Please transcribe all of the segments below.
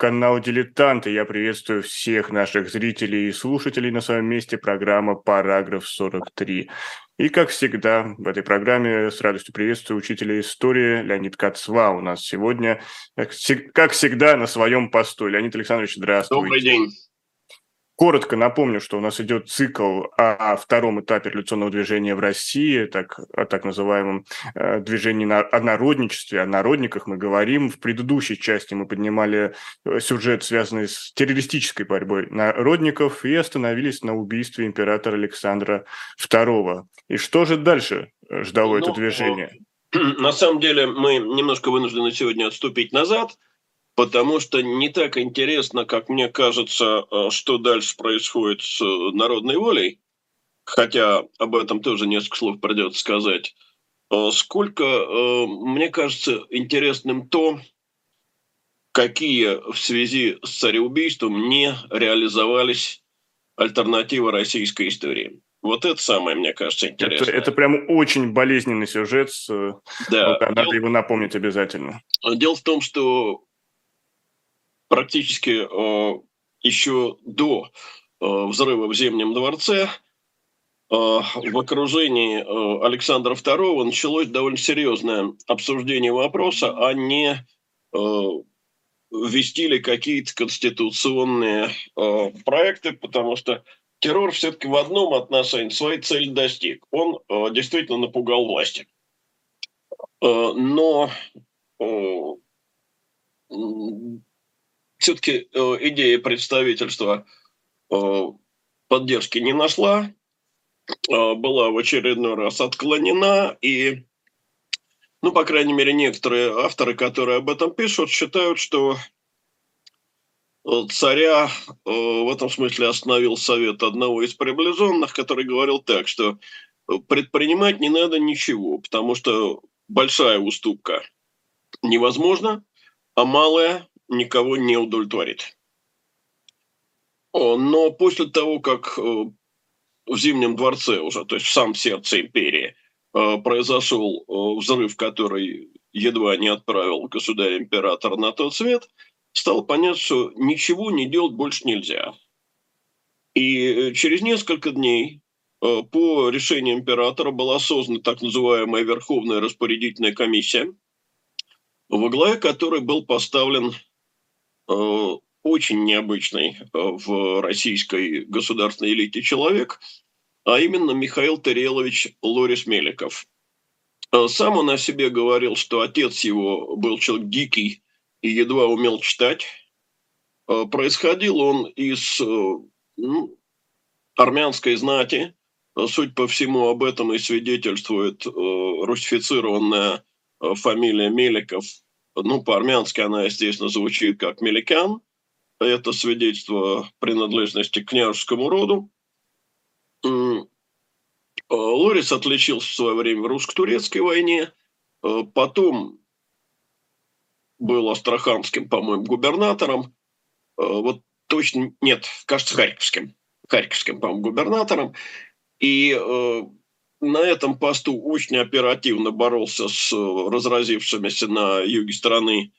канал «Дилетанты». Я приветствую всех наших зрителей и слушателей на своем месте. Программа «Параграф 43». И, как всегда, в этой программе с радостью приветствую учителя истории Леонид Кацва. У нас сегодня, как всегда, на своем посту. Леонид Александрович, Добрый здравствуйте. день. Коротко напомню, что у нас идет цикл о втором этапе революционного движения в России, о так называемом движении о народничестве, о народниках мы говорим. В предыдущей части мы поднимали сюжет, связанный с террористической борьбой народников, и остановились на убийстве императора Александра II. И что же дальше ждало это движение? На самом деле мы немножко вынуждены сегодня отступить назад, потому что не так интересно, как мне кажется, что дальше происходит с народной волей, хотя об этом тоже несколько слов придется сказать, сколько, мне кажется, интересным то, какие в связи с цареубийством не реализовались альтернативы российской истории. Вот это самое, мне кажется, интересное. Это прям очень болезненный сюжет, Да, надо его напомнить обязательно. дело в том, что практически еще до взрыва в Зимнем дворце в окружении Александра II началось довольно серьезное обсуждение вопроса, а не ввести ли какие-то конституционные проекты, но террор все-таки в одном отношении своей цели достиг. Он действительно напугал власти. Но все-таки идея представительства поддержки не нашла, была в очередной раз отклонена, и, ну, по крайней мере, некоторые авторы, которые об этом пишут, считают, что царя в этом смысле остановил совет одного из приближенных, который говорил так, что предпринимать не надо ничего, потому что большая уступка невозможна, а малая никого не удовлетворит. Но после того, как в Зимнем дворце уже, то есть в самом сердце империи, произошел взрыв, который едва не отправил государя-императора на тот свет, стало понятно, что ничего не делать больше нельзя. И через несколько дней по решению императора была создана так называемая Верховная распорядительная комиссия, во главе которой был поставлен очень необычный в российской государственной элите человек, а именно Михаил Тарелович Лорис-Меликов. Сам он о себе говорил, что отец его был человек дикий и едва умел читать. Происходил он из армянской знати. Суть по всему, об этом и свидетельствует русифицированная фамилия Меликов. Ну, по-армянски она, естественно, звучит как Меликян. Это свидетельство принадлежности к княжескому роду. Лорис отличился в свое время в русско-турецкой войне. Потом был астраханским, по-моему, губернатором. Вот точно, нет, кажется, Харьковским, по-моему, губернатором. И на этом посту очень оперативно боролся с разразившимися на юге страны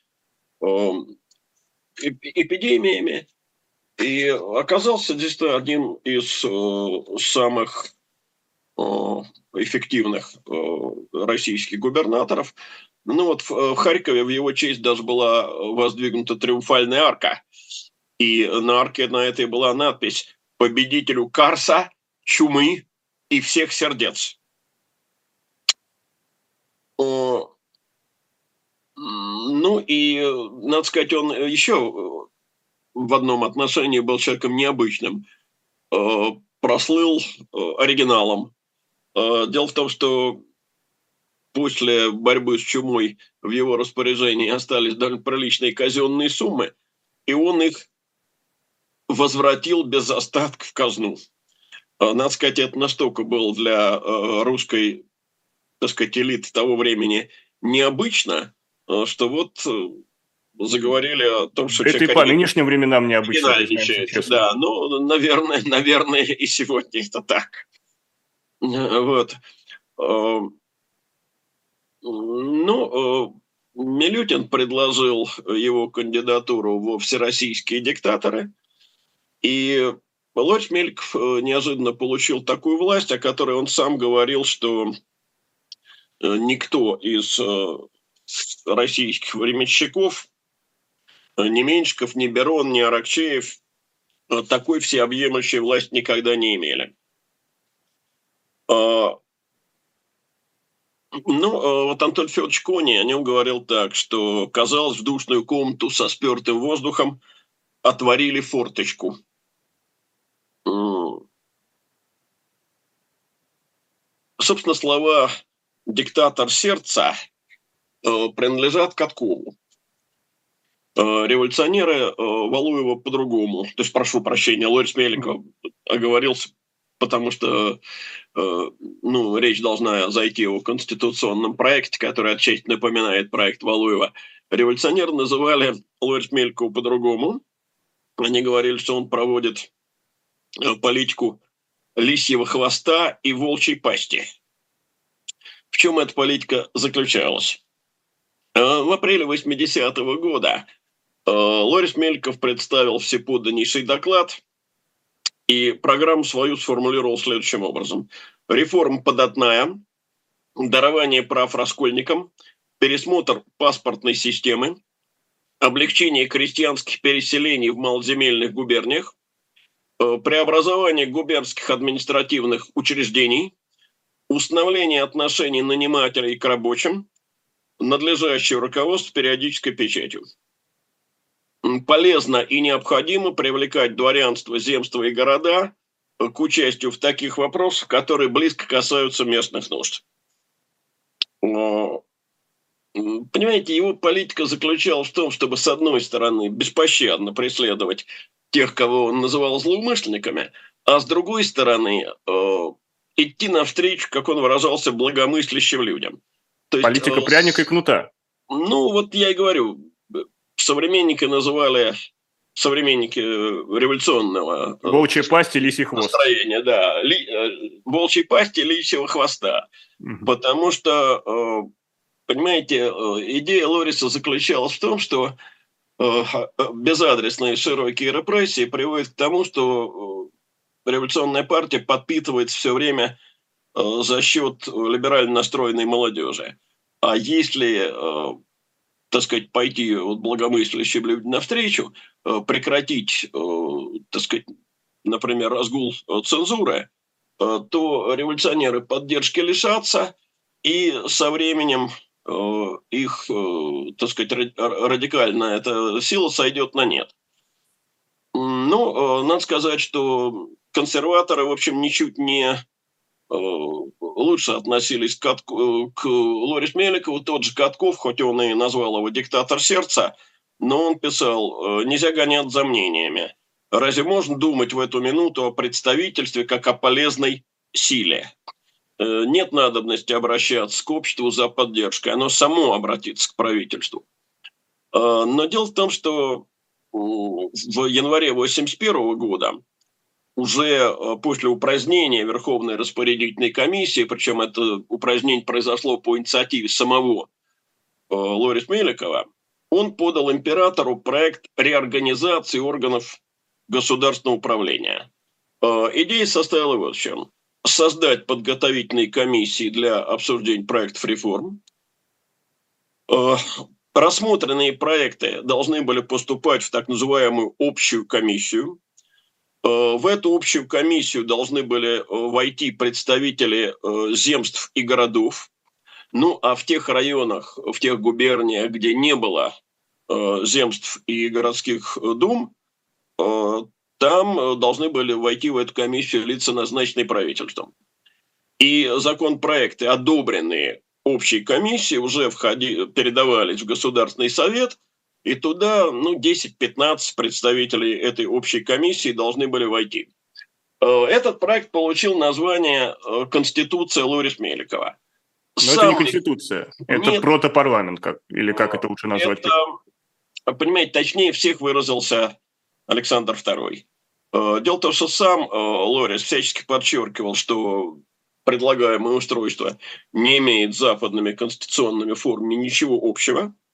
эпидемиями. И оказался действительно одним из самых эффективных российских губернаторов. Ну вот в Харькове в его честь даже была воздвигнута триумфальная арка. И на арке на этой была надпись «Победителю Карса, чумы и всех сердец». Ну и, надо сказать, он еще в одном отношении был человеком необычным. Прослыл оригиналом. Дело в том, что после борьбы с чумой в его распоряжении остались довольно приличные казенные суммы, и он их возвратил без остатка в казну. Надо сказать, это настолько было для русской, так сказать, элиты того времени необычно, что вот заговорили о том, что это и по нынешним временам необычно, признаемся честно. Да, ну, наверное, и сегодня это так. Вот. Ну, Милютин предложил его кандидатуру во всероссийские диктаторы, и Лорис Меликов неожиданно получил такую власть, о которой он сам говорил, что никто из российских временщиков, ни Меньшиков, ни Берон, ни Аракчеев такой всеобъемлющей власти никогда не имели. Вот Антон Федорович Кони о нем говорил так, что, казалось, в душную комнату со спертым воздухом отворили форточку. Собственно, слова «диктатор сердца» принадлежат Каткову. Революционеры Валуева по-другому. То есть, прошу прощения, Лорис Меликов оговорился, потому что речь должна зайти о конституционном проекте, который отчасти напоминает проект Валуева. Революционеры называли Лорис Меликова по-другому. Они говорили, что он проводит политику лисьего хвоста и волчьей пасти. В чем эта политика заключалась? В апреле 80-го года Лорис Меликов представил всеподданнейший доклад и программу свою сформулировал следующим образом. Реформа податная, дарование прав раскольникам, пересмотр паспортной системы, облегчение крестьянских переселений в малоземельных губерниях, преобразование губернских административных учреждений, установление отношений нанимателей к рабочим, надлежащее руководство с периодической печатью. Полезно и необходимо привлекать дворянство, земства и города к участию в таких вопросах, которые близко касаются местных нужд. Понимаете, его политика заключалась в том, чтобы, с одной стороны, беспощадно преследовать тех, кого он называл злоумышленниками, а с другой стороны, идти навстречу, как он выражался, благомыслящим людям. То есть, политика пряника и кнута. Вот я и говорю, современники революционного волчьей пасти, лисий хвост. Настроения, да. Волчьей пасти, лисьего хвоста. Потому что, понимаете, идея Лориса заключалась в том, что безадресные широкие репрессии приводят к тому, что революционная партия подпитывается все время за счет либерально настроенной молодежи. А если так сказать, пойти благомыслящим людям навстречу, прекратить, так сказать, например, разгул цензуры, то революционеры поддержки лишатся, и со временем их, так сказать, радикальная эта сила сойдет на нет. Надо сказать, что консерваторы, в общем, ничуть не лучше относились к Лорис Меликову. Тот же Катков, хоть он и назвал его «диктатор сердца», но он писал: «Нельзя гоняться за мнениями. Разве можно думать в эту минуту о представительстве как о полезной силе? Нет надобности обращаться к обществу за поддержкой. Оно само обратится к правительству». Но дело в том, что в январе 1981 года уже после упразднения Верховной распорядительной комиссии, причем это упразднение произошло по инициативе самого Лорис Меликова, он подал императору проект реорганизации органов государственного управления. Идея состояла вот в чем. Создать подготовительные комиссии для обсуждения проектов реформ. Рассмотренные проекты должны были поступать в так называемую общую комиссию. В эту общую комиссию должны были войти представители земств и городов. А в тех районах, в тех губерниях, где не было земств и городских дум, там должны были войти в эту комиссию лица, назначенные правительством. И законопроекты, одобренные общей комиссией, уже передавались в Государственный совет, и туда 10-15 представителей этой общей комиссии должны были войти. Этот проект получил название «Конституция Лорис Меликова». Но это не конституция, это протопарламент, как это лучше назвать? Понимаете, точнее всех выразился Александр II. Дело в том, что сам Лорис всячески подчеркивал, что предлагаемое устройство не имеет с западными конституционными формами ничего общего.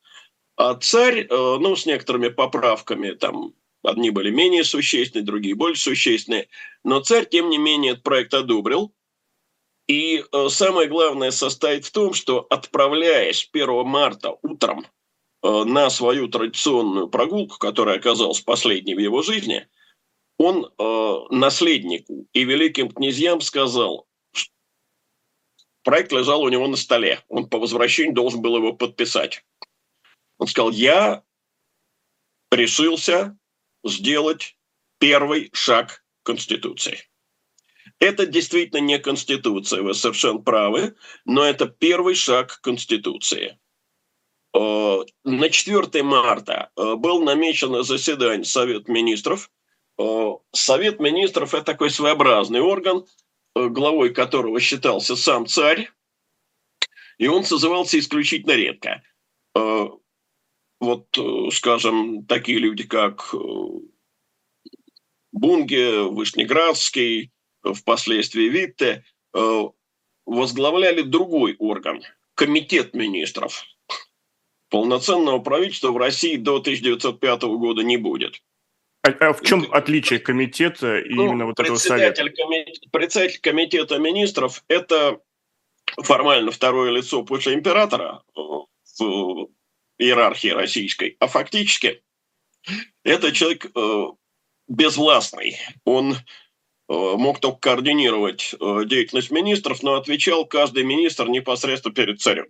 А царь, ну, с некоторыми поправками, там одни были менее существенные, другие более существенные, но царь, тем не менее, этот проект одобрил. И самое главное состоит в том, что, отправляясь 1 марта утром на свою традиционную прогулку, которая оказалась последней в его жизни, он наследнику и великим князьям сказал, что проект лежал у него на столе, он по возвращению должен был его подписать. Он сказал, я решился сделать первый шаг Конституции. Это действительно не Конституция, вы совершенно правы, но это первый шаг Конституции. На 4 марта был намечено заседание Совета министров. Совет министров – это такой своеобразный орган, главой которого считался сам царь, и он созывался исключительно редко. Вот, скажем, такие люди, как Бунге, Вышнеградский, впоследствии Витте, возглавляли другой орган – Комитет министров. Полноценного правительства в России до 1905 года не будет. А в чем отличие комитета и именно вот этого совета? Председатель комитета министров – это формально второе лицо после императора в иерархии российской, а фактически это человек безвластный. Он мог только координировать деятельность министров, но отвечал каждый министр непосредственно перед царем.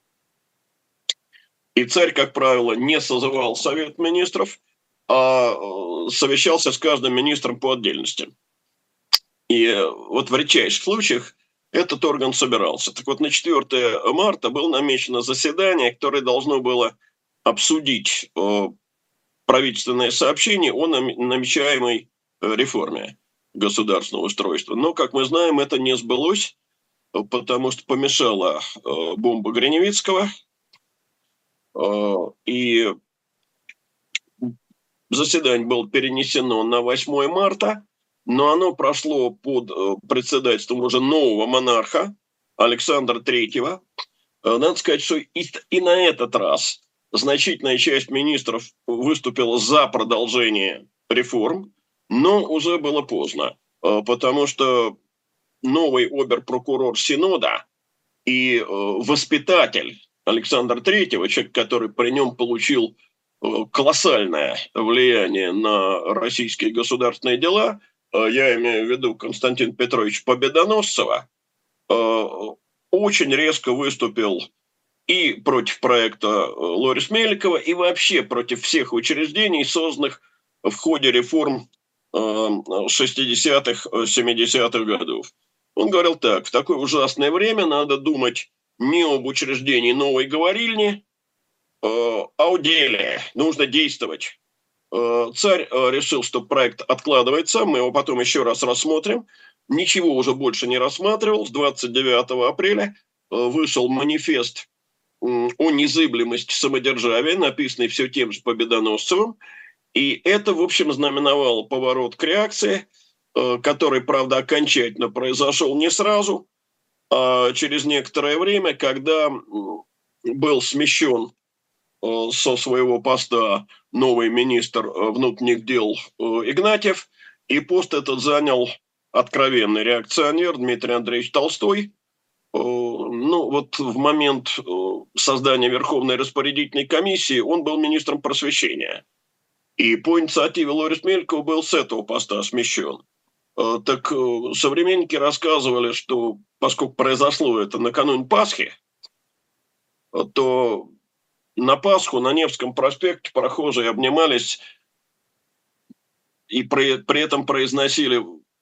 И царь, как правило, не созывал Совет министров, а совещался с каждым министром по отдельности. И вот в редчайших случаях этот орган собирался. Так вот, на 4 марта было намечено заседание, которое должно было обсудить правительственное сообщение о намечаемой реформе государственного устройства. Но, как мы знаем, это не сбылось, потому что помешала бомба Гриневицкого, и заседание было перенесено на 8 марта, но оно прошло под председательством уже нового монарха Александра III. Надо сказать, что и на этот раз значительная часть министров выступила за продолжение реформ, но уже было поздно, потому что новый обер-прокурор Синода и воспитатель Александра III, человек, который при нем получил колоссальное влияние на российские государственные дела, я имею в виду Константина Петровича Победоносцева, очень резко выступил и против проекта Лорис Меликова, и вообще против всех учреждений, созданных в ходе реформ 60-х, 70-х годов. Он говорил так: в такое ужасное время надо думать не об учреждении новой говорильни, а о деле. Нужно действовать. Царь решил, что проект откладывается, мы его потом еще раз рассмотрим. Ничего уже больше не рассматривал. С 29 апреля вышел манифест о незыблемости самодержавия, написанный все тем же Победоносцевым. И это, в общем, знаменовало поворот к реакции, который, правда, окончательно произошел не сразу, а через некоторое время, когда был смещен со своего поста новый министр внутренних дел Игнатьев, и пост этот занял откровенный реакционер Дмитрий Андреевич Толстой. Ну, вот в момент создания Верховной распорядительной комиссии он был министром просвещения. И по инициативе Лорис Меликова был с этого поста смещен. Так современники рассказывали, что поскольку произошло это накануне Пасхи, то на Пасху на Невском проспекте прохожие обнимались и при этом произносили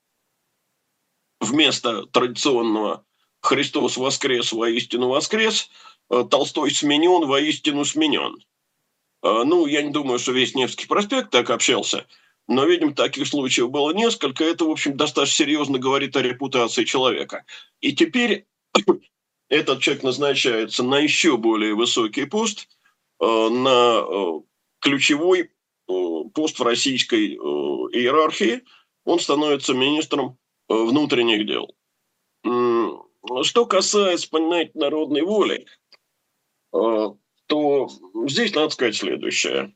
вместо традиционного «Христос воскрес, воистину воскрес», «Толстой сменен, воистину сменен». Ну, я не думаю, что весь Невский проспект так общался, но, видимо, таких случаев было несколько. Это, в общем, достаточно серьезно говорит о репутации человека. И теперь этот человек назначается на еще более высокий пост, на ключевой пост в российской иерархии. Он становится министром внутренних дел. Что касается, понимаете, народной воли, то здесь надо сказать следующее.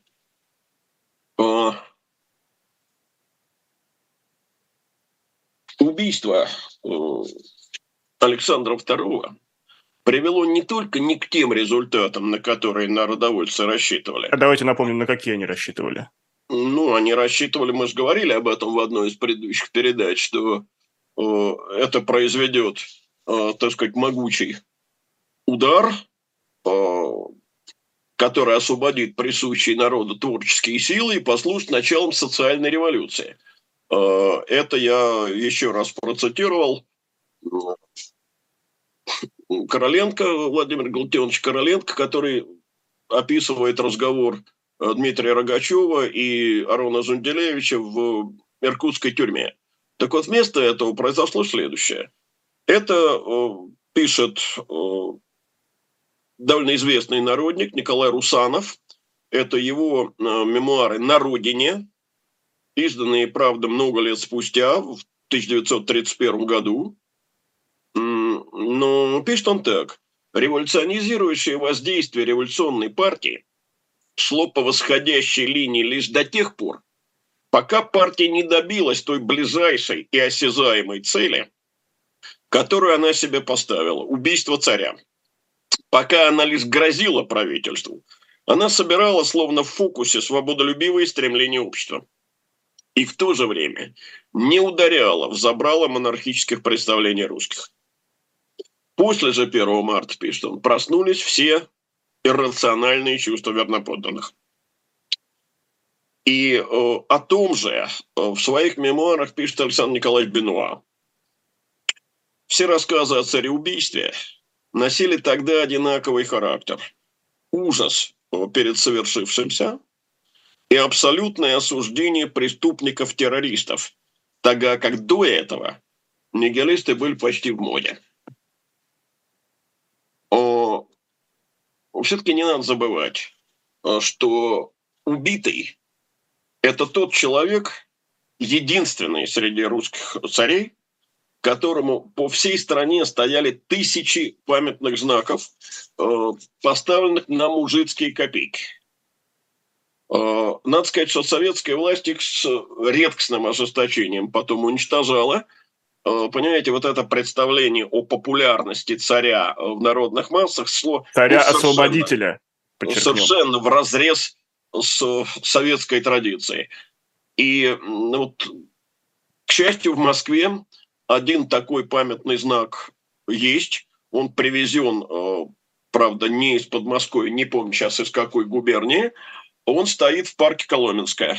Убийство Александра II привело не только не к тем результатам, на которые народовольцы рассчитывали. А давайте напомним, на какие они рассчитывали. Ну, они рассчитывали, мы же говорили об этом в одной из предыдущих передач, что это произведет, так сказать, могучий удар, который освободит присущие народу творческие силы и послужит началом социальной революции. Это я еще раз процитировал Короленко, Владимир Галактионович Короленко, который описывает разговор Дмитрия Рогачева и Арона Зунделевича в иркутской тюрьме. Так вот, вместо этого произошло следующее. Это пишет довольно известный народник Николай Русанов. Это его мемуары «На родине», изданные, правда, много лет спустя, в 1931 году. Но пишет он так. Революционизирующее воздействие революционной партии шло по восходящей линии лишь до тех пор, пока партия не добилась той ближайшей и осязаемой цели, которую она себе поставила – убийство царя. Пока она лишь грозила правительству, она собирала словно в фокусе свободолюбивые стремления общества. И в то же время не ударяла в забрало монархических представлений русских. После же 1 марта, пишет он, проснулись все иррациональные чувства верноподданных. И о том же в своих мемуарах пишет Александр Николаевич Бенуа. Все рассказы о цареубийстве носили тогда одинаковый характер. Ужас перед совершившимся и абсолютное осуждение преступников-террористов, тогда как до этого нигилисты были почти в моде. Все-таки не надо забывать, что убитый – это тот человек, единственный среди русских царей, которому по всей стране стояли тысячи памятных знаков, поставленных на мужицкие копейки. Надо сказать, что советская власть их с редкостным ожесточением потом уничтожала. Понимаете, вот это представление о популярности царя в народных массах шло царя-освободителя, совершенно вразрез с советской традицией. И вот, к счастью, в Москве один такой памятный знак есть. Он привезен, правда, не из Подмосковья, не помню сейчас из какой губернии. Он стоит в парке Коломенское.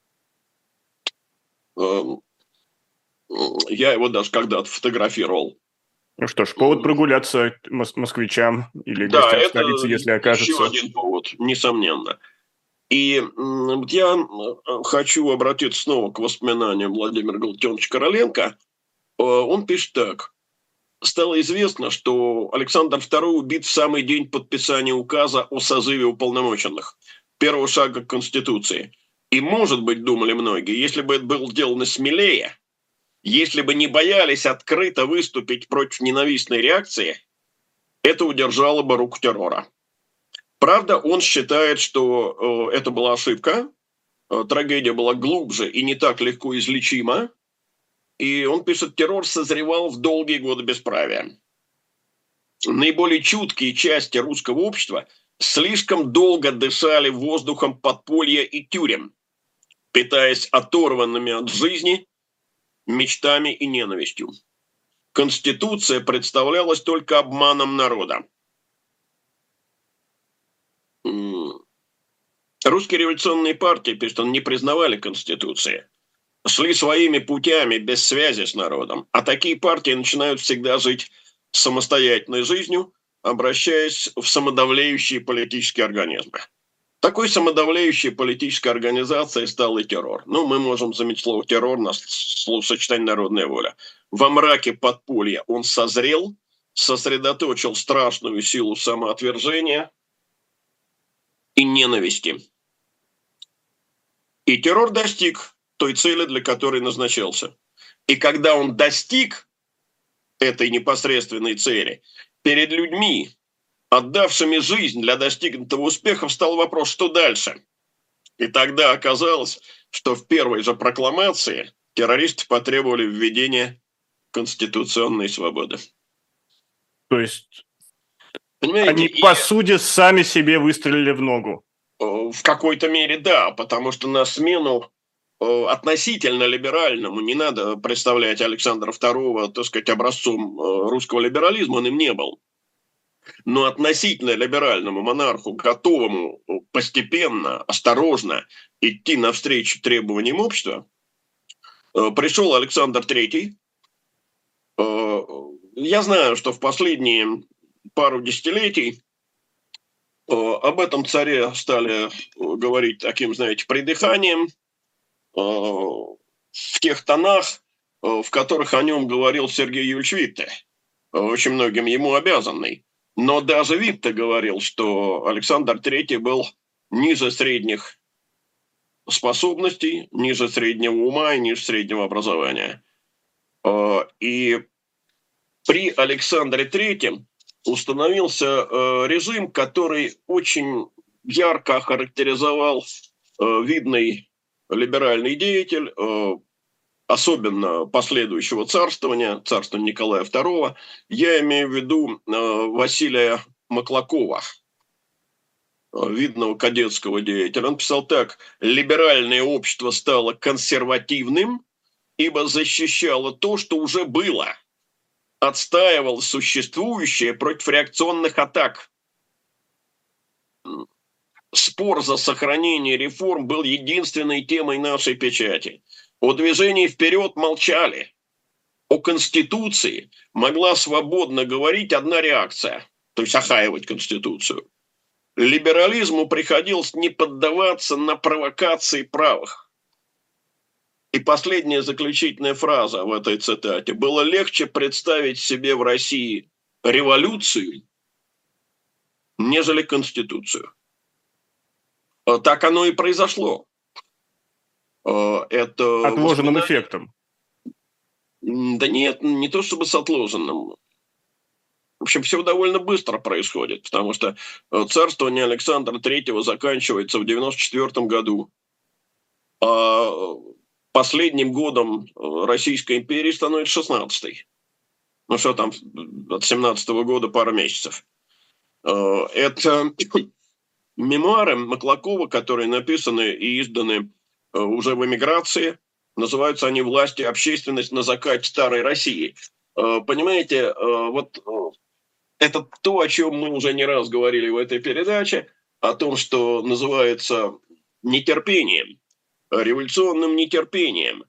Я его даже когда-то фотографировал. Ну что ж, повод прогуляться москвичам или гостям столицы, если окажется. Еще один повод, несомненно. И я хочу обратиться снова к воспоминаниям Владимира Галактионовича Короленко. Он пишет так. Стало известно, что Александр II убит в самый день подписания указа о созыве уполномоченных, первого шага к Конституции. И, может быть, думали многие, если бы это было сделано смелее, если бы не боялись открыто выступить против ненавистной реакции, это удержало бы руку террора. Правда, он считает, что это была ошибка, трагедия была глубже и не так легко излечима, и он пишет, террор созревал в долгие годы бесправия. Наиболее чуткие части русского общества слишком долго дышали воздухом подполья и тюрем, питаясь оторванными от жизни мечтами и ненавистью. Конституция представлялась только обманом народа. Русские революционные партии, пишет он, не признавали Конституции, шли своими путями без связи с народом, а такие партии начинают всегда жить самостоятельной жизнью, обращаясь в самодавлеющие политические организмы. Такой самодавляющей политической организацией стал и террор. Ну, мы можем заметить слово «террор» на словосочетание «народная воля». Во мраке подполья он созрел, сосредоточил страшную силу самоотвержения и ненависти. И террор достиг той цели, для которой назначался. И когда он достиг этой непосредственной цели, перед людьми отдавшими жизнь для достигнутого успеха, встал вопрос, что дальше. И тогда оказалось, что в первой же прокламации террористы потребовали введения конституционной свободы. То есть Понимаете, они, по сути, сами себе выстрелили в ногу. В какой-то мере да, потому что на смену относительно либеральному, не надо представлять Александра II, так сказать, образцом русского либерализма, он им не был. Но относительно либеральному монарху, готовому постепенно, осторожно идти навстречу требованиям общества, пришел Александр III. Я знаю, что в последние пару десятилетий об этом царе стали говорить таким, знаете, придыханием, в тех тонах, в которых о нем говорил Сергей Юрьевич Витте, очень многим ему обязанный. Но даже Витте говорил, что Александр III был ниже средних способностей, ниже среднего ума и ниже среднего образования. И при Александре III установился режим, который очень ярко охарактеризовал видный либеральный деятель, особенно последующего царствования Николая II. Я имею в виду Василия Маклакова, видного кадетского деятеля. Он писал так: «Либеральное общество стало консервативным, ибо защищало то, что уже было, отстаивал существующее против реакционных атак. Спор за сохранение реформ был единственной темой нашей печати. О движении вперед молчали. О Конституции могла свободно говорить одна реакция, то есть охаивать Конституцию. Либерализму приходилось не поддаваться на провокации правых». И последняя заключительная фраза в этой цитате: «Было легче представить себе в России революцию, нежели Конституцию». Так оно и произошло. Это отложенным эффектом. Да нет, не то чтобы с отложенным. В общем, все довольно быстро происходит, потому что царствование Александра III заканчивается в 1994 году, а последним годом Российской империи становится 16-й. Ну что там, от 17-го года пара месяцев. Это мемуары Маклакова, которые написаны и изданы уже в эмиграции. Называются они «Власть и общественность на закате старой России». Понимаете, вот это то, о чем мы уже не раз говорили в этой передаче, о том, что называется нетерпением, революционным нетерпением.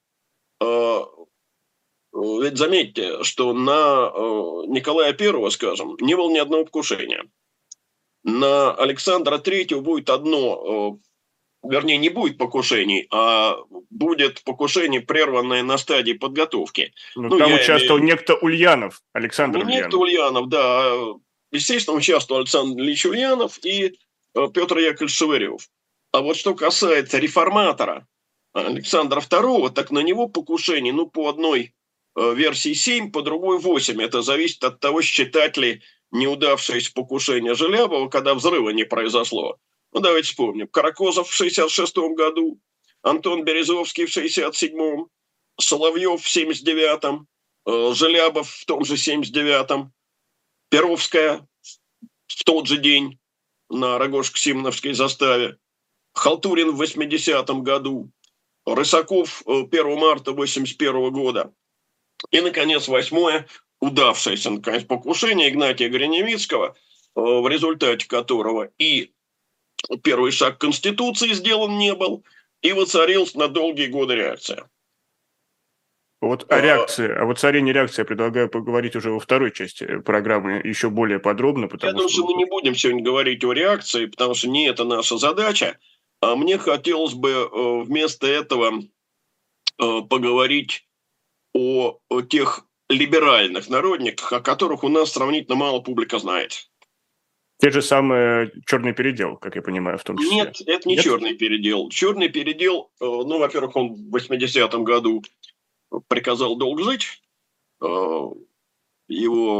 Ведь заметьте, что на Николая I, скажем, не было ни одного покушения. На Александра III будет одно, вернее, не будет покушений, а будет покушение, прерванное на стадии подготовки. Там участвовал некто Ульянов, Александр Ульянов. Некто Ульянов, да. Естественно, участвовал Александр Ильич Ульянов и Петр Яковлевич Шевырев. А вот что касается реформатора Александра II, так на него покушений, по одной версии 7, по другой 8. Это зависит от того, считать ли неудавшееся покушение Желябова, когда взрыва не произошло. Давайте вспомним. Каракозов в 1966 году, Антон Березовский в 1967, Соловьев в 1979, Желябов в том же 1979, Перовская в тот же день на Рогожско-Симоновской заставе, Халтурин в 1980 году, Рысаков 1 марта 1981 года. И, наконец, 8-е, удавшееся, наконец, покушение Игнатия Гриневицкого, в результате которого и первый шаг к Конституции сделан не был, и воцарилась на долгие годы реакция. Вот о реакции, о воцарении реакции я предлагаю поговорить уже во второй части программы еще более подробно. Я думаю, что мы не будем сегодня говорить о реакции, потому что не это наша задача. А мне хотелось бы вместо этого поговорить о тех либеральных народниках, о которых у нас сравнительно мало публика знает. Те же самые черный передел, как я понимаю, в том числе. Нет, это не черный передел. Черный передел, во-первых, он в 80-м году приказал долго жить. Его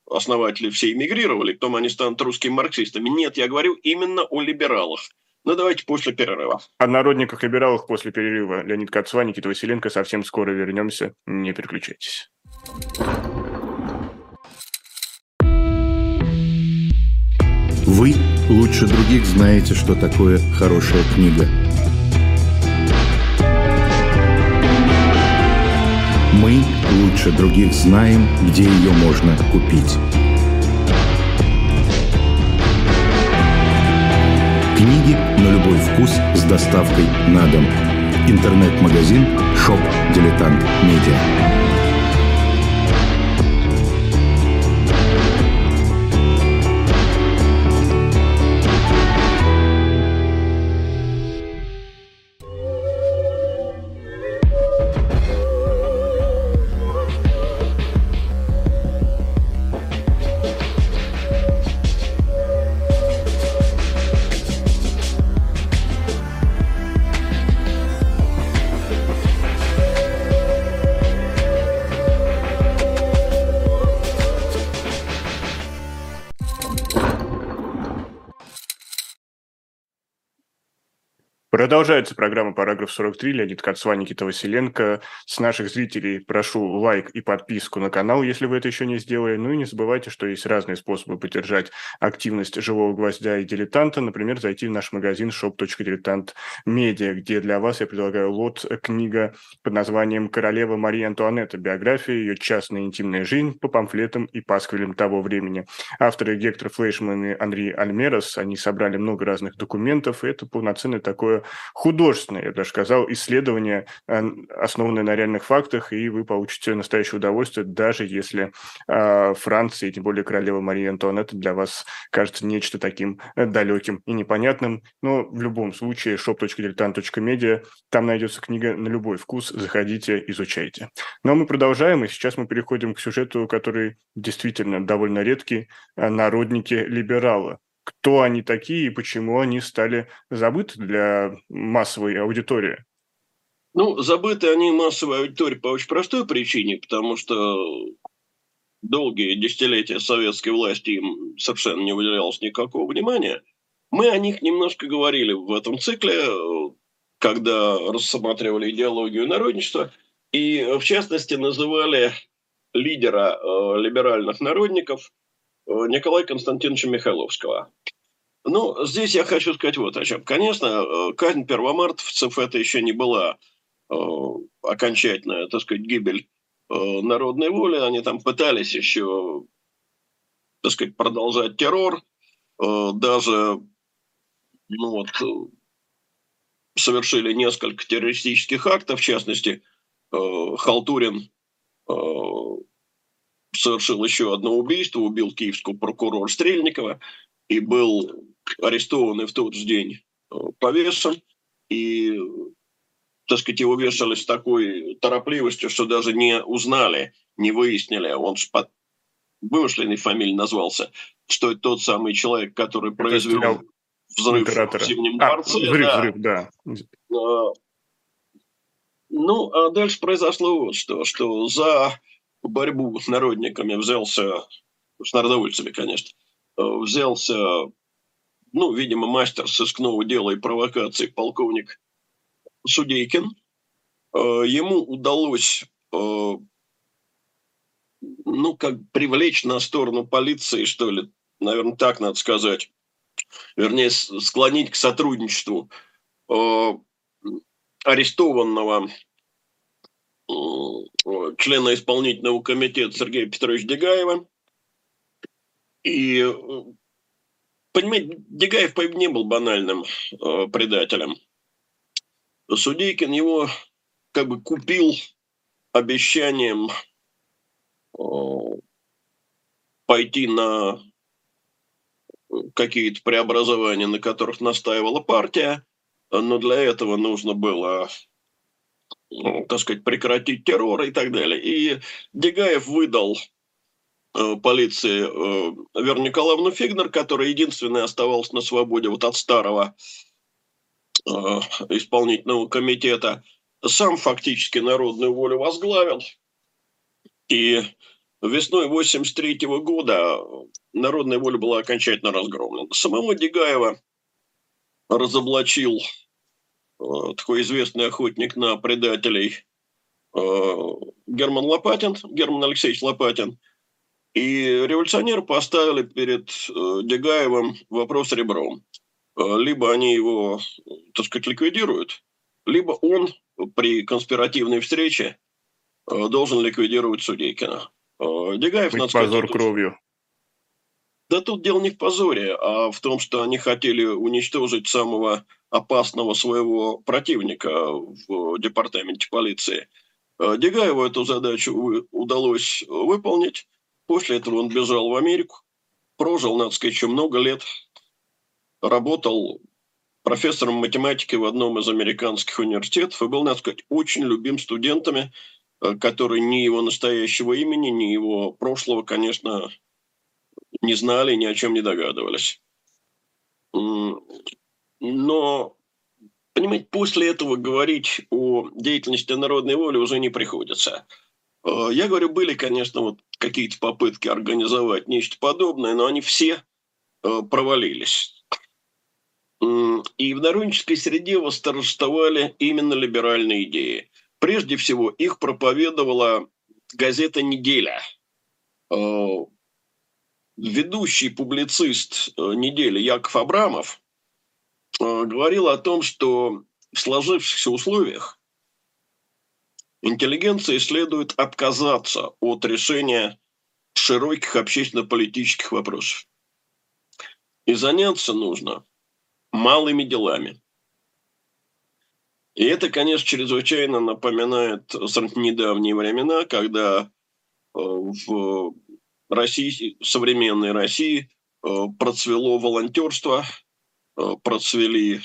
основатели все эмигрировали, потом они станут русскими марксистами. Нет, я говорю именно о либералах. Ну, давайте после перерыва. О народниках-либералах после перерыва. Леонид Кацва, Никита Василенко. Совсем скоро вернемся. Не переключайтесь. Вы лучше других знаете, что такое хорошая книга. Мы лучше других знаем, где ее можно купить. Книги на любой вкус с доставкой на дом. Интернет-магазин «Шоп Дилетант Медиа». Продолжается программа «Параграф 43». Леонид Кацва, Никита Василенко. С наших зрителей прошу лайк и подписку на канал, если вы это еще не сделали. Ну и не забывайте, что есть разные способы поддержать активность «Живого гвоздя» и «Дилетанта». Например, зайти в наш магазин shop.diletantmedia, где для вас я предлагаю лот книга под названием «Королева Мария Антуанетта. Биография, ее частная интимная жизнь по памфлетам и пасквилям того времени». Авторы Гектор Флейшман и Анри Альмерос, они собрали много разных документов, и это полноценное такое художественное, я даже сказал, исследование, основанное на реальных фактах, и вы получите настоящее удовольствие, даже если Франция, и тем более королева Мария Антуанетта для вас кажется нечто таким далеким и непонятным. Но в любом случае shop.diletant.media, там найдется книга на любой вкус, заходите, изучайте. Ну а мы продолжаем, и сейчас мы переходим к сюжету, который действительно довольно редкий, народники-либералы. Кто они такие и почему они стали забыты для массовой аудитории? Ну, забыты они массовой аудитории по очень простой причине, потому что долгие десятилетия советской власти им совершенно не уделялось никакого внимания. Мы о них немножко говорили в этом цикле, когда рассматривали идеологию народничества, и в частности называли лидера либеральных народников Николая Константиновича Михайловского. Ну, здесь я хочу сказать вот о чем. Конечно, казнь первомартовцев – это еще не была окончательная, так сказать, гибель народной воли. Они там пытались еще, так сказать, продолжать террор. Даже совершили несколько террористических актов. В частности, Халтурин совершил еще одно убийство, убил киевского прокурора Стрельникова и был арестован и в тот же день повешен. И, так сказать, его вешали с такой торопливостью, что даже не узнали, не выяснили. Он же под вымышленной фамилией назвался, что это тот самый человек, который произвел взрыв в Зимнем дворце. Взрыв, да. Ну, а дальше произошло вот что за борьбу с народниками взялся, с народовольцами, конечно, взялся, видимо, мастер сыскного дела и провокаций полковник Судейкин. Ему удалось, привлечь на сторону полиции, что ли, наверное, так надо сказать, вернее, склонить к сотрудничеству арестованного члена исполнительного комитета Сергея Петровича Дегаева. И, понимаете, Дегаев не был банальным предателем. Судейкин его как бы купил обещанием пойти на какие-то преобразования, на которых настаивала партия, но для этого нужно было, так сказать, прекратить террор и так далее. И Дегаев выдал полиции Веру Николаевну Фигнер, которая единственная оставалась на свободе вот от старого исполнительного комитета, сам фактически народную волю возглавил. И весной 1983 года народная воля была окончательно разгромлена. Самого Дегаева разоблачил такой известный охотник на предателей Герман Алексеевич Лопатин. И революционеры поставили перед Дегаевым вопрос ребром. Либо они его, так сказать, ликвидируют, либо он при конспиративной встрече должен ликвидировать Судейкина. Дегаев, надо сказать, позор кровью. Да тут дело не в позоре, а в том, что они хотели уничтожить самого опасного своего противника в департаменте полиции. Дегаеву эту задачу удалось выполнить. После этого он бежал в Америку, прожил, надо сказать, еще много лет, работал профессором математики в одном из американских университетов и был, надо сказать, очень любим студентами, которые ни его настоящего имени, ни его прошлого, конечно, не знали, ни о чем не догадывались. Но, понимаете, после этого говорить о деятельности народной воли уже не приходится. Я говорю, были, конечно, вот какие-то попытки организовать нечто подобное, но они все провалились. И в народнической среде восторжествовали именно либеральные идеи. Прежде всего, их проповедовала газета «Неделя». Ведущий публицист «Недели» Яков Абрамов говорил о том, что в сложившихся условиях интеллигенции следует отказаться от решения широких общественно-политических вопросов. И заняться нужно малыми делами. И это, конечно, чрезвычайно напоминает недавние времена, когда в России, современной России, процвело волонтерство, процвели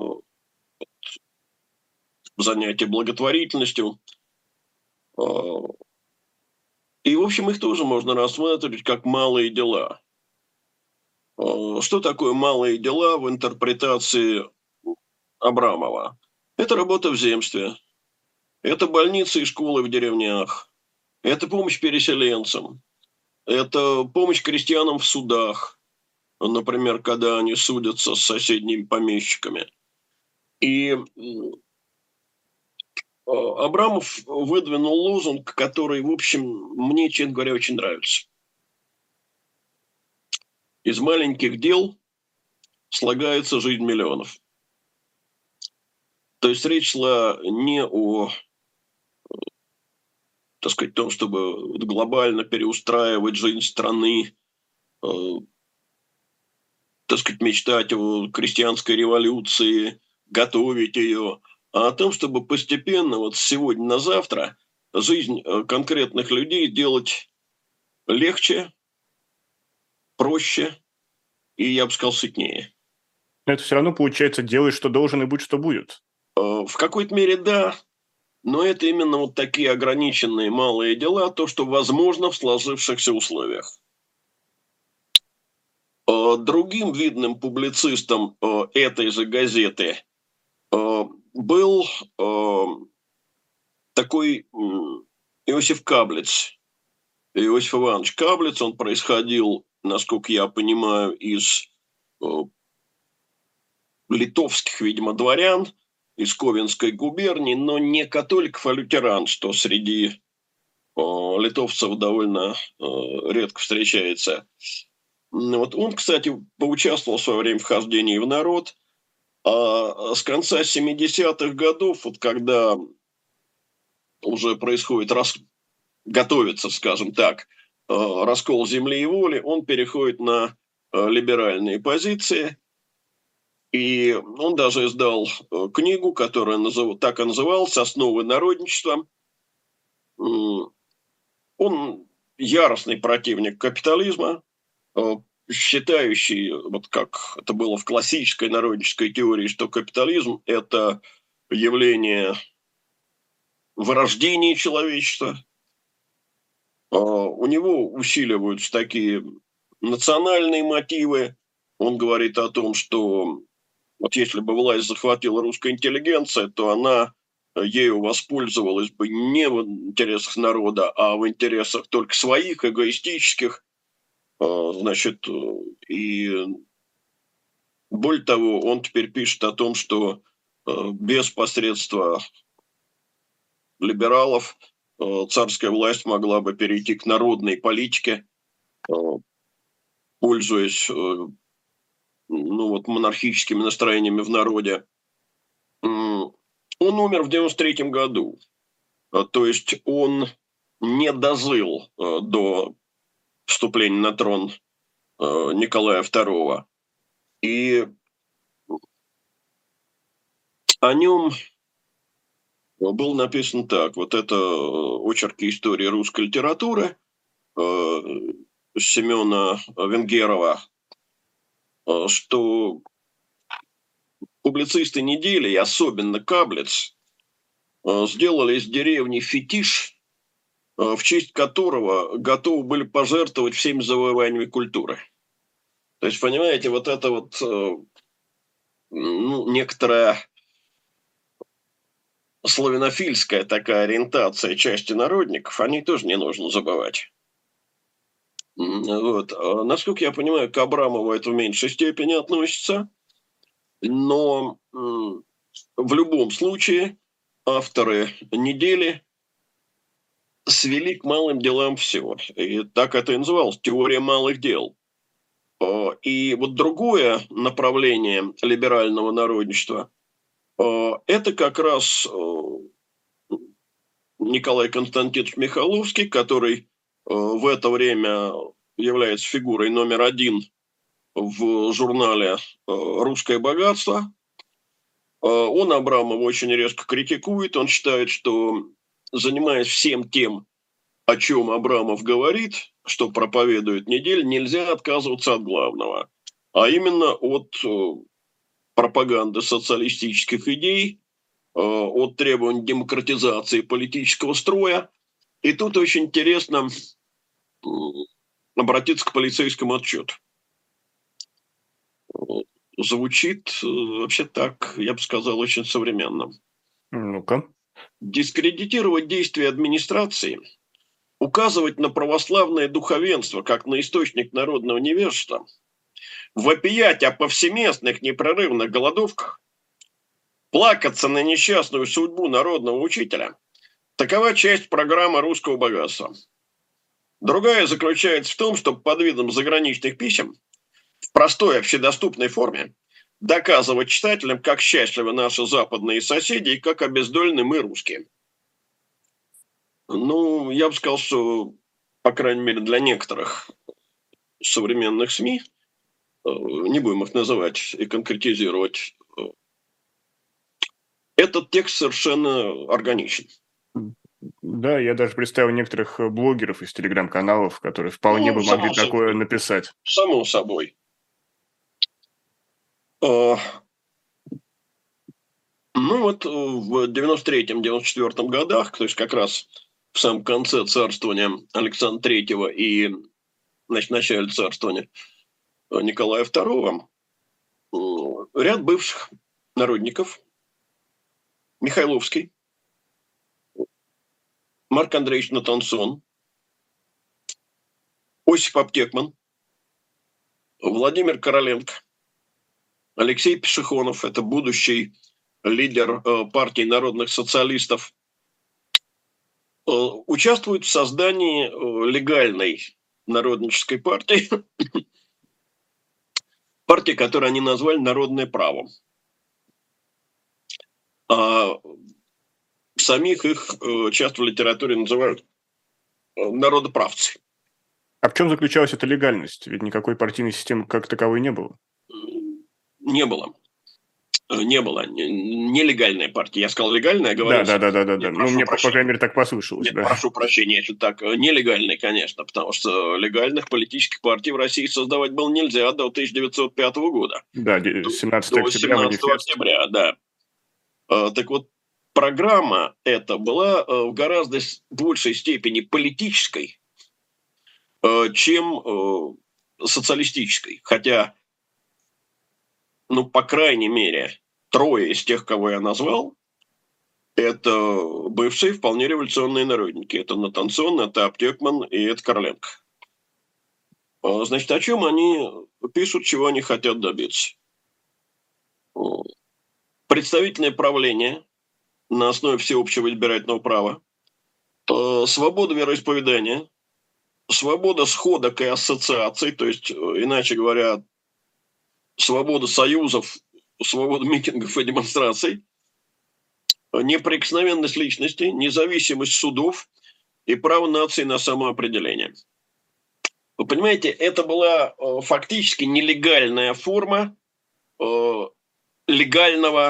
занятия благотворительностью. И, в общем, их тоже можно рассматривать как малые дела. Что такое малые дела в интерпретации Абрамова? Это работа в земстве, это больницы и школы в деревнях, это помощь переселенцам, это помощь крестьянам в судах, например, когда они судятся с соседними помещиками. И Абрамов выдвинул лозунг, который, в общем, мне, честно говоря, очень нравится. Из маленьких дел слагается жизнь миллионов. То есть речь шла не о, так сказать, том, чтобы глобально переустраивать жизнь страны, так сказать, мечтать о крестьянской революции, готовить ее, а о том, чтобы постепенно, вот с сегодня на завтра, жизнь конкретных людей делать легче, проще и, я бы сказал, сытнее. Но это все равно, получается, делай, что должен, и будь, что будет. В какой-то мере да, но это именно вот такие ограниченные малые дела, то, что возможно в сложившихся условиях. Другим видным публицистом этой же газеты был такой Иосиф Каблиц. Иосиф Иванович Каблиц, он происходил, насколько я понимаю, из литовских, видимо, дворян, из Ковенской губернии, но не католиков, а лютеран, что среди литовцев довольно редко встречается. Вот он, кстати, поучаствовал в свое время в хождении в народ, а с конца 70-х годов, вот когда уже происходит готовится, скажем так, раскол земли и воли, он переходит на либеральные позиции. И он даже издал книгу, которая так и называлась «Основы народничества». Он яростный противник капитализма, считающий, вот как это было в классической народнической теории, что капитализм – это явление вырождения человечества. У него усиливаются такие национальные мотивы. Он говорит о том, что вот если бы власть захватила русская интеллигенция, то она ею воспользовалась бы не в интересах народа, а в интересах только своих, эгоистических, значит, и более того, он теперь пишет о том, что без посредства либералов царская власть могла бы перейти к народной политике, пользуясь монархическими настроениями в народе. Он умер в 93 году, то есть он не дожил до вступления на трон Николая II. И о нем был написан так. Вот это очерки истории русской литературы Семена Венгерова, что публицисты недели, и особенно Каблиц, сделали из деревни фетиш, в честь которого готовы были пожертвовать всеми завоеваниями культуры. То есть, понимаете, вот это вот некоторая славянофильская такая ориентация части народников, о ней тоже не нужно забывать. Вот. Насколько я понимаю, к Абрамову это в меньшей степени относится, но в любом случае авторы недели свели к малым делам все. И так это и называлось — теория малых дел. И вот другое направление либерального народничества – это как раз Николай Константинович Михайловский, который в это время является фигурой номер один в журнале «Русское богатство». Он Абрамова очень резко критикует. Он считает, что, занимаясь всем тем, о чем Абрамов говорит, что проповедует неделя, нельзя отказываться от главного, а именно от пропаганды социалистических идей, от требований демократизации политического строя. И тут очень интересно обратиться к полицейскому отчету. Звучит вообще так, я бы сказал, очень современно. Ну-ка. Дискредитировать действия администрации, указывать на православное духовенство как на источник народного невежества, вопиять о повсеместных непрерывных голодовках, плакаться на несчастную судьбу народного учителя – такова часть программы «Русского богатства». Другая заключается в том, чтобы под видом заграничных писем в простой общедоступной форме доказывать читателям, как счастливы наши западные соседи и как обездолены мы, русские. Ну, я бы сказал, что, по крайней мере, для некоторых современных СМИ, не будем их называть и конкретизировать, этот текст совершенно органичен. Да, я даже представил некоторых блогеров из телеграм-каналов, которые вполне бы могли такое написать. Само собой. Ну вот в 93-94 годах, то есть как раз в самом конце царствования Александра III и начале царствования Николая II, ряд бывших народников, Михайловский, Марк Андреевич Натансон, Осип Аптекман, Владимир Короленко, Алексей Пешехонов, это будущий лидер партии народных социалистов, участвуют в создании легальной народнической партии, партии, которую они назвали «Народное право». А самих их часто в литературе называют народоправцы. А в чем заключалась эта легальность? Ведь никакой партийной системы как таковой не было. Не было. Не было. Нелегальная партия. Я сказал легальная, говорю. Да. Ну, мне, по крайней мере, так послышалось. Нет, да. прошу прощения, если так. Нелегальная, конечно, потому что легальных политических партий в России создавать было нельзя до 1905 года. Да, 17 до октября. 17 октября, да. Так вот, программа эта была в гораздо большей степени политической, чем социалистической. Хотя, ну, по крайней мере, трое из тех, кого я назвал, Это бывшие вполне революционные народники. Это Натансон, это Аптекман и это Короленко. Значит, о чем они пишут, чего они хотят добиться? Представительное правление на основе всеобщего избирательного права, свобода вероисповедания, свобода сходок и ассоциаций, то есть, иначе говоря, свобода союзов, свобода митингов и демонстраций, неприкосновенность личности, независимость судов и право нации на самоопределение. Вы понимаете, это была фактически нелегальная форма легального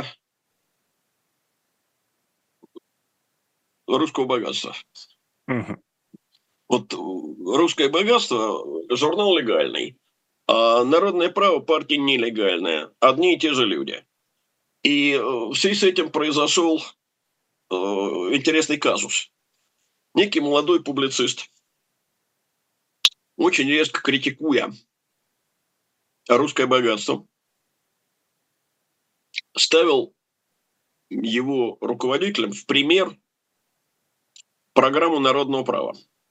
русского богатства. Угу. Вот «Русское богатство» – журнал легальный, а «Народное право» – партия нелегальная. Одни и те же люди. И в связи с этим произошел интересный казус. Некий молодой публицист, очень резко критикуя «Русское богатство», ставил его руководителем в пример программу народного права,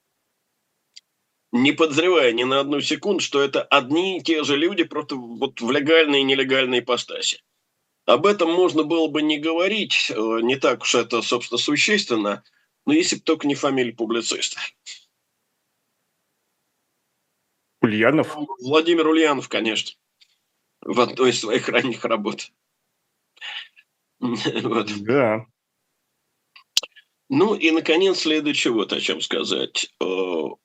не подозревая ни на одну секунду, что это одни и те же люди, просто вот в легальной и нелегальной ипостаси. Об этом можно было бы не говорить, не так уж это, собственно, существенно, но если бы только не фамилия публициста. Ульянов? Владимир Ульянов, конечно, в одной из своих ранних работ. Вот. Да. Ну и, наконец, следующее вот о чем сказать. Ну,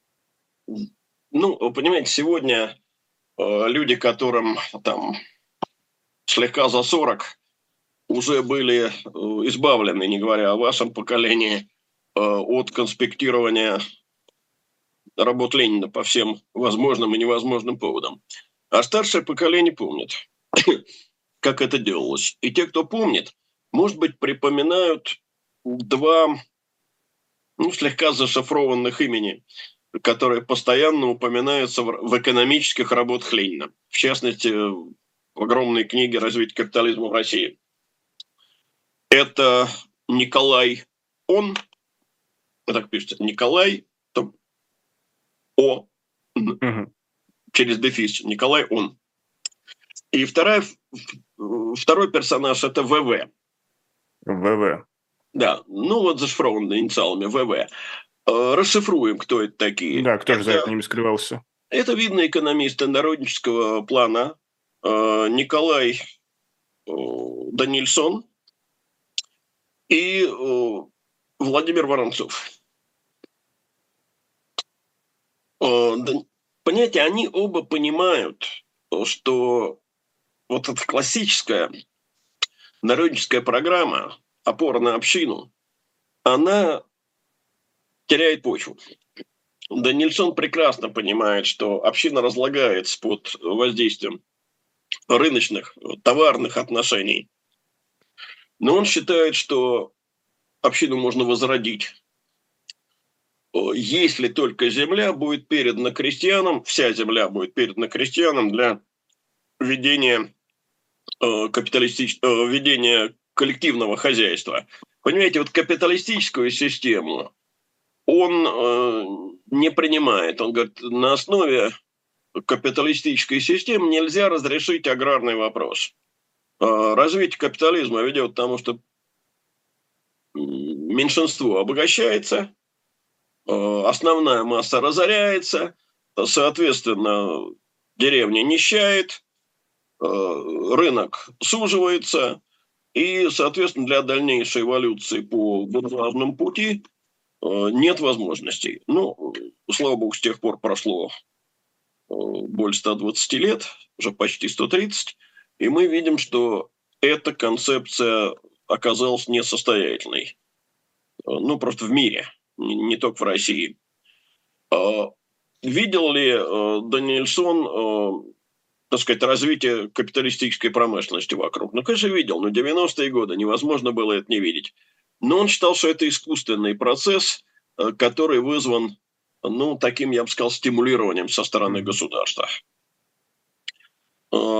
вы понимаете, сегодня люди, которым там слегка за 40, уже были избавлены, не говоря о вашем поколении, от конспектирования работ Ленина по всем возможным и невозможным поводам. А старшее поколение помнит, как это делалось. И те, кто помнит, может быть, припоминают два слегка зашифрованных имени, которые постоянно упоминаются в экономических работах Ленина. В частности, в огромной книге «Развитие капитализма в России». Это Николай Он, так пишется, Николай О, через дефис, Николай Он. И второй персонаж – это ВВ. ВВ. Да, ну вот зашифрованными инициалами ВВ. Расшифруем, кто это такие. Да, кто же за ними скрывался? Это видные экономисты народнического плана Николай Данильсон и Владимир Воронцов. Понимаете, они оба понимают, что вот эта классическая народническая программа, опора на общину, она теряет почву. Данильсон прекрасно понимает, что община разлагается под воздействием рыночных, товарных отношений. Но он считает, что общину можно возродить, если только земля будет передана крестьянам, вся земля будет передана крестьянам для ведения ведения коллективного хозяйства. Понимаете, вот капиталистическую систему он не принимает. Он говорит, на основе капиталистической системы нельзя разрешить аграрный вопрос. Развитие капитализма ведет к тому, что меньшинство обогащается, основная масса разоряется, соответственно, деревня нищает, рынок суживается, и, соответственно, для дальнейшей эволюции по буржуазному пути нет возможностей. Ну, слава богу, с тех пор прошло больше 120 лет, уже почти 130, и мы видим, что эта концепция оказалась несостоятельной. Ну, просто в мире, не только в России. Видел ли Данильсон, так сказать, развитие капиталистической промышленности вокруг? Ну, конечно, видел, но 90-е годы невозможно было это не видеть. Но он считал, что это искусственный процесс, который вызван, ну, таким, я бы сказал, стимулированием со стороны государства. В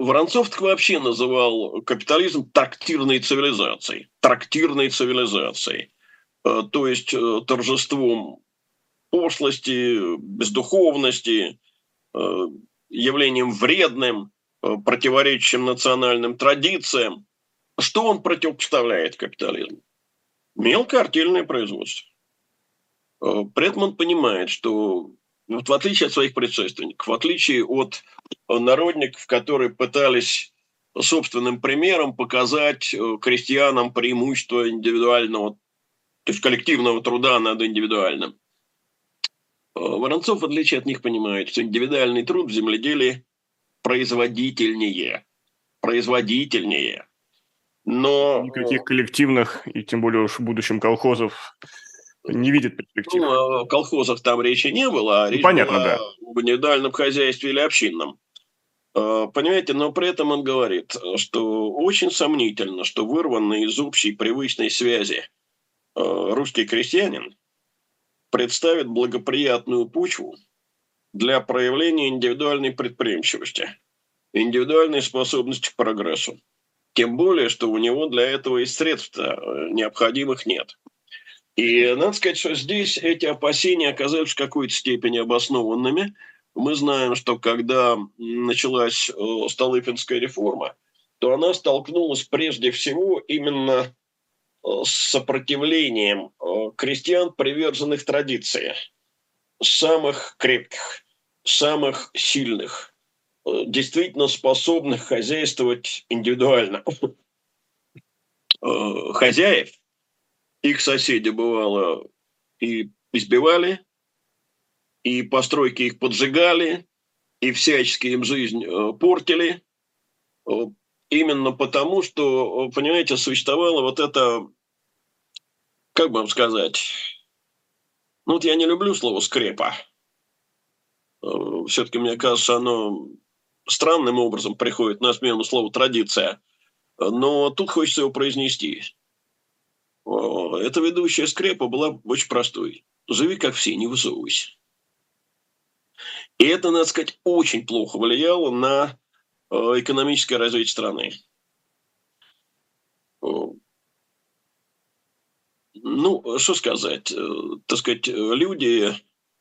Воронцов так вообще называл капитализм трактирной цивилизацией. Трактирной цивилизацией. То есть торжеством пошлости, бездуховности, явлением вредным, противоречащим национальным традициям. Что он противопоставляет капитализму? Мелкоартельное производство. При этом он понимает, что вот в отличие от своих предшественников, в отличие от народников, которые пытались собственным примером показать крестьянам преимущество индивидуального, то есть коллективного труда над индивидуальным, Воронцов, в отличие от них, понимает, что индивидуальный труд в земледелии производительнее. Производительнее. Но... Никаких коллективных, и тем более уж в будущем колхозов, не видит перспектив. Ну, о колхозах там речи не было, а речь понятно, была да. об индивидуальном хозяйстве или общинном. Понимаете, но при этом он говорит, что очень сомнительно, что вырванный из общей привычной связи русский крестьянин представит благоприятную почву для проявления индивидуальной предприимчивости, индивидуальной способности к прогрессу. Тем более, что у него для этого и средств необходимых нет. И надо сказать, что здесь эти опасения оказались в какой-то степени обоснованными. Мы знаем, что когда началась Столыпинская реформа, то она столкнулась прежде всего именно с сопротивлением крестьян, приверженных традиции, самых крепких, самых сильных, действительно способных хозяйствовать индивидуально. Хозяев, их соседи, бывало, и избивали, и постройки их поджигали, и всячески им жизнь портили, именно потому, что, понимаете, существовало вот это, как бы вам сказать, ну вот я не люблю слово «скрепа». Все-таки, мне кажется, оно странным образом приходит на смену слову «традиция», но тут хочется его произнести. Эта ведущая скрепа была очень простой. Живи как все, не высовывайся. И это, надо сказать, очень плохо влияло на экономическое развитие страны. Ну, что сказать, так сказать, люди,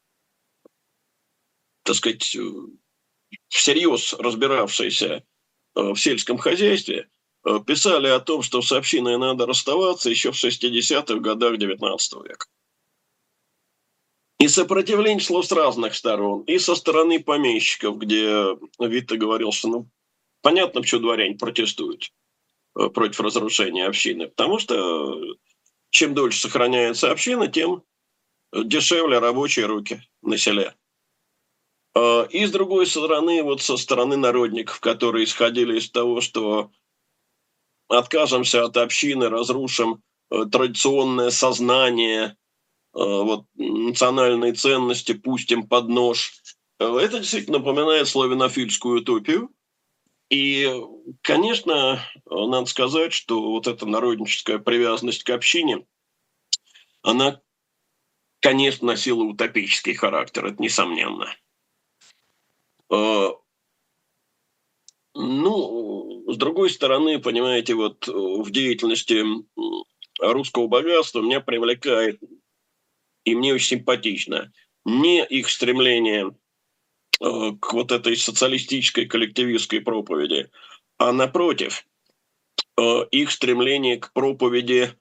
так сказать, всерьез разбиравшиеся в сельском хозяйстве, писали о том, что с общиной надо расставаться еще в 60-х годах XIX века. И сопротивление шло с разных сторон. И со стороны помещиков, где Витте говорил, что ну, понятно, почему дворяне протестуют против разрушения общины. Потому что чем дольше сохраняется община, тем дешевле рабочие руки на селе. И с другой стороны, вот со стороны народников, которые исходили из того, что откажемся от общины, разрушим традиционное сознание, вот, национальные ценности пустим под нож. Это действительно напоминает славянофильскую утопию. И, конечно, надо сказать, что вот эта народническая привязанность к общине, она, конечно, носила утопический характер, это несомненно. Ну, с другой стороны, понимаете, вот в деятельности русского богатства меня привлекает, и мне очень симпатично, не их стремление к вот этой социалистической коллективистской проповеди, а напротив, их стремление к проповеди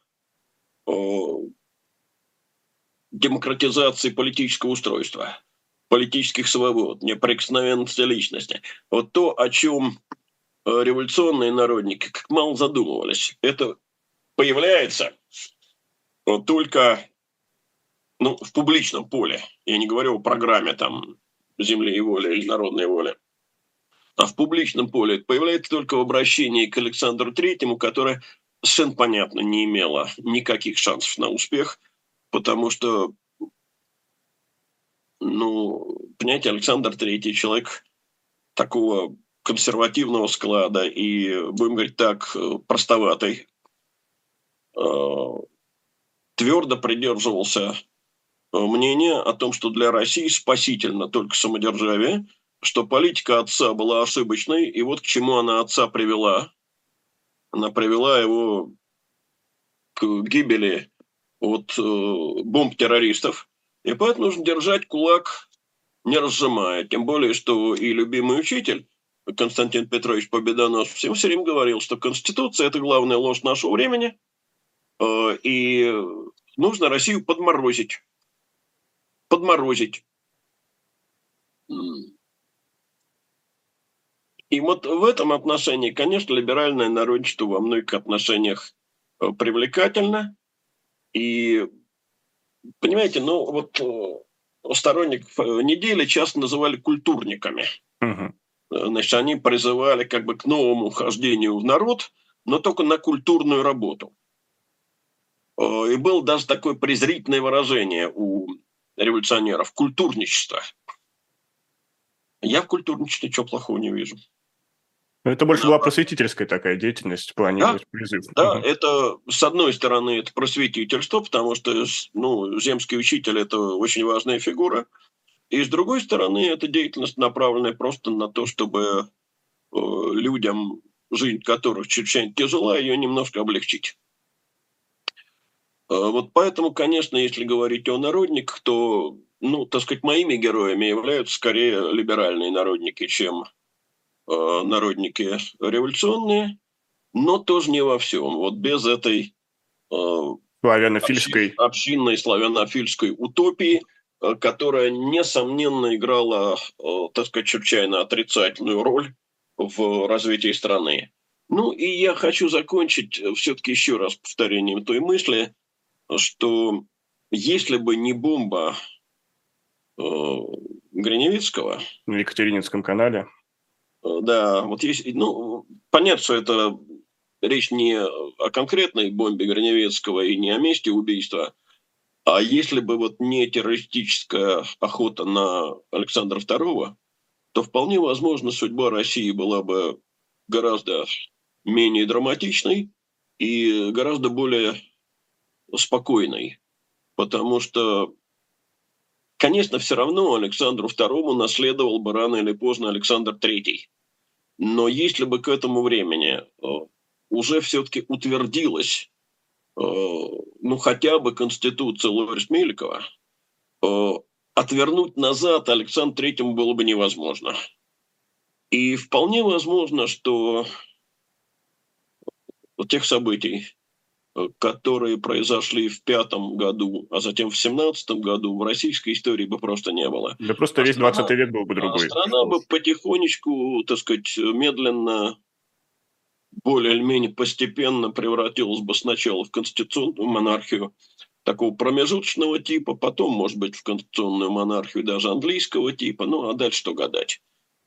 демократизации политического устройства, политических свобод, неприкосновенности личности. Вот то, о чем революционные народники как мало задумывались. Это появляется только в публичном поле. Я не говорю о программе там «Земли и воля» или «Народной воли». А в публичном поле это появляется только в обращении к Александру Третьему, которое, совершенно понятно, не имело никаких шансов на успех, потому что, понимаете, Александр Третий человек такого консервативного склада и, будем говорить так, простоватый, твердо придерживался мнения о том, что для России спасительно только самодержавие, что политика отца была ошибочной, и вот к чему она отца привела. Она привела его к гибели от бомб террористов. И поэтому нужно держать кулак, не разжимая. Тем более, что и любимый учитель Константин Петрович Победоносов всем все время говорил, что Конституция – это главная ложь нашего времени, и нужно Россию подморозить. Подморозить. И вот в этом отношении, конечно, либеральное народничество во многих отношениях привлекательно. И, понимаете, ну вот сторонников недели часто называли культурниками. Значит, они призывали как бы к новому вхождению в народ, но только на культурную работу. И было даже такое презрительное выражение у революционеров – культурничество. Я в культурничестве ничего плохого не вижу. Это больше была просветительская такая деятельность, планировать призыв. Да, это, с одной стороны, это просветительство, потому что земский учитель – это очень важная фигура. И с другой стороны, это деятельность, направленная просто на то, чтобы людям, жизнь которых чрезвычайно тяжела, ее немножко облегчить. Вот поэтому, конечно, если говорить о народниках, то, так сказать, моими героями являются скорее либеральные народники, чем народники революционные, но тоже не во всем. Вот без этой славянофильской общинной славянофильской утопии, которая, несомненно, играла, так сказать, чрезвычайно отрицательную роль в развитии страны. Ну и я хочу закончить все-таки еще раз повторением той мысли, что если бы не бомба Гриневицкого... На Екатерининском канале. Да, вот есть... понятно, что это речь не о конкретной бомбе Гриневицкого и не о месте убийства, а если бы вот не террористическая охота на Александра II, то вполне возможно судьба России была бы гораздо менее драматичной и гораздо более спокойной. Потому что, конечно, все равно Александру II наследовал бы рано или поздно Александр III. Но если бы к этому времени уже все-таки утвердилась хотя бы Конституция Лорис-Меликова, отвернуть назад Александру III было бы невозможно. И вполне возможно, что тех событий, которые произошли в 2005 году, а затем в 2017 году, в российской истории бы просто не было. Да просто весь 20 век был бы другой. Страна бы потихонечку, так сказать, медленно, более или менее постепенно превратилась бы сначала в конституционную монархию такого промежуточного типа, потом, может быть, в конституционную монархию даже английского типа, а дальше что гадать.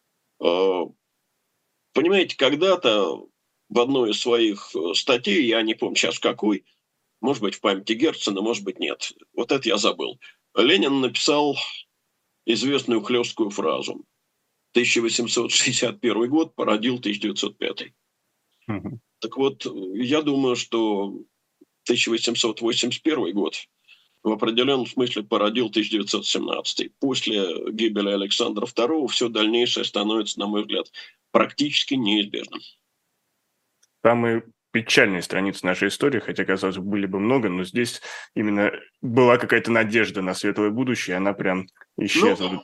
Понимаете, когда-то в одной из своих статей, я не помню сейчас какой, может быть, в памяти Герцена, может быть, нет. Вот это я забыл. Ленин написал известную хлесткую фразу. 1861 год породил 1905. Так вот, я думаю, что 1881 год в определенном смысле породил 1917. После гибели Александра II все дальнейшее становится, на мой взгляд, практически неизбежным. Самые печальные страницы нашей истории, хотя, казалось бы, были бы много, но здесь именно была какая-то надежда на светлое будущее, она прям исчезла.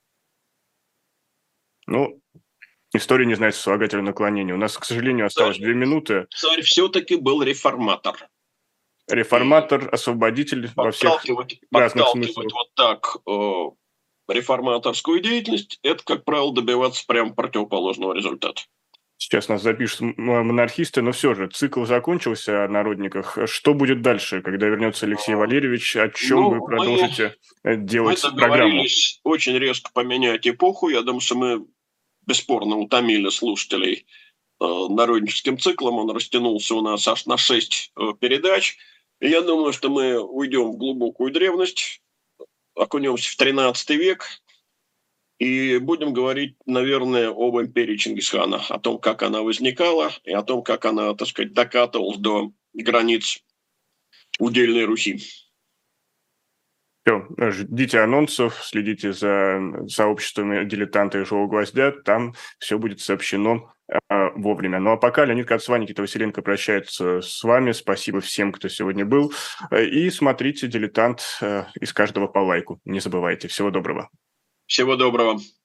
История не знает сослагательного наклонения. У нас, к сожалению, осталось 2 минуты. Царь все-таки был реформатор. Реформатор, освободитель во всех разных смыслах. Вот так реформаторскую деятельность, это, как правило, добиваться прямо противоположного результата. Сейчас нас запишут монархисты, но все же цикл закончился о народниках. Что будет дальше, когда вернется Алексей Валерьевич? О чем вы продолжите делать программу? Мы договорились очень резко поменять эпоху. Я думаю, что мы бесспорно утомили слушателей народническим циклом. Он растянулся у нас аж на 6 передач. И я думаю, что мы уйдем в глубокую древность, окунемся в 13 век и будем говорить, наверное, об империи Чингисхана, о том, как она возникала и о том, как она, так сказать, докатывалась до границ удельной Руси. Все, ждите анонсов, следите за сообществами «Дилетанта» и «Живого гвоздя», там все будет сообщено вовремя. Ну а пока Леонид Кацва, Никита Василенко прощаются с вами. Спасибо всем, кто сегодня был. И смотрите «Дилетант» из каждого по лайку. Не забывайте. Всего доброго. Всего доброго.